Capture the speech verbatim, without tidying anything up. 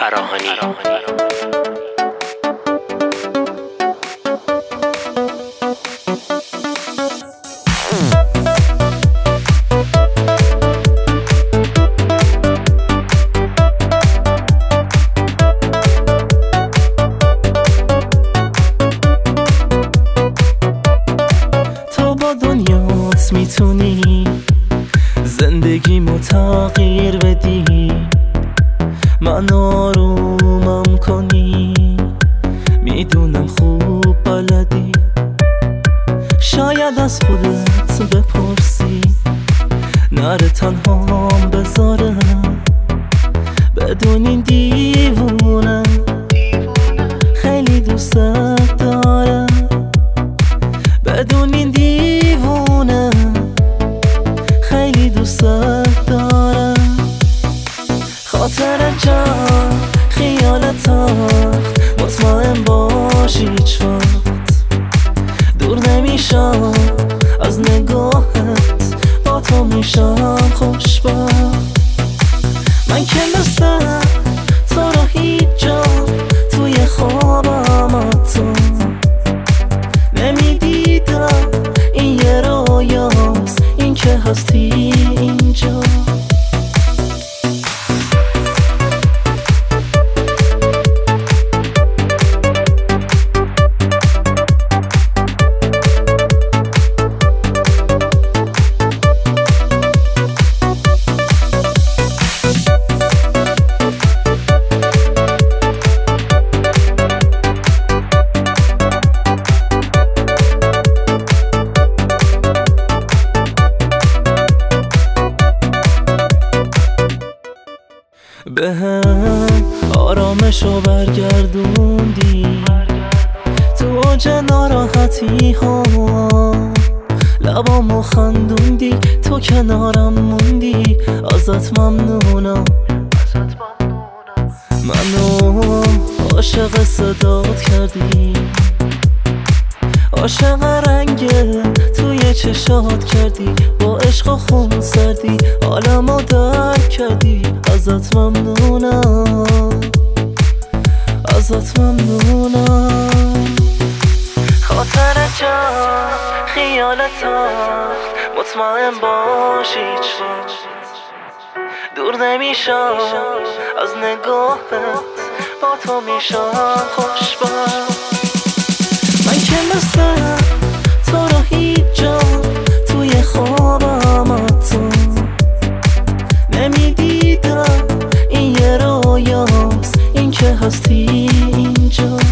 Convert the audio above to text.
فراهانی. دنیات میتونی زندگیمو تغییر بدی، من آرومم کنی، میدونم خوب بلدی. شاید از خودت بپرسی نره تنهام بذارم، بدون این دیوونه خیلی دوست دارم، بدون این دیوونه خیلی دوست دارم. خاطر جان خیالت مطمئن باشی هیچ وقت دور نمیشم از نگاهت، با تو میشم خوشبخت. من که مثل تو رو هیچ جا توی خوابم تو نمیدیدم، این یه رویاست این که هستی اینجا. به هم آرامشو برگردوندی تو اوج ناراحتی ها، لبامو خندوندی، تو کنارم موندی، ازت ممنونم. منو عاشق صدات کردی، عاشق رنگ توی چشات کردی، با عشق و خون سردی عالمو درک کردی. ازت ممنونم، ازت ممنونم. خاطر جان خیالت مطمئن باشی هیچ وقت دور نمیشم از نگاهت، با تو میشم خوشبخت. من که مثل تو رو هیچ جا توی خوابم تو نمیدیدم، این یه رویاست این که هستی اینجا.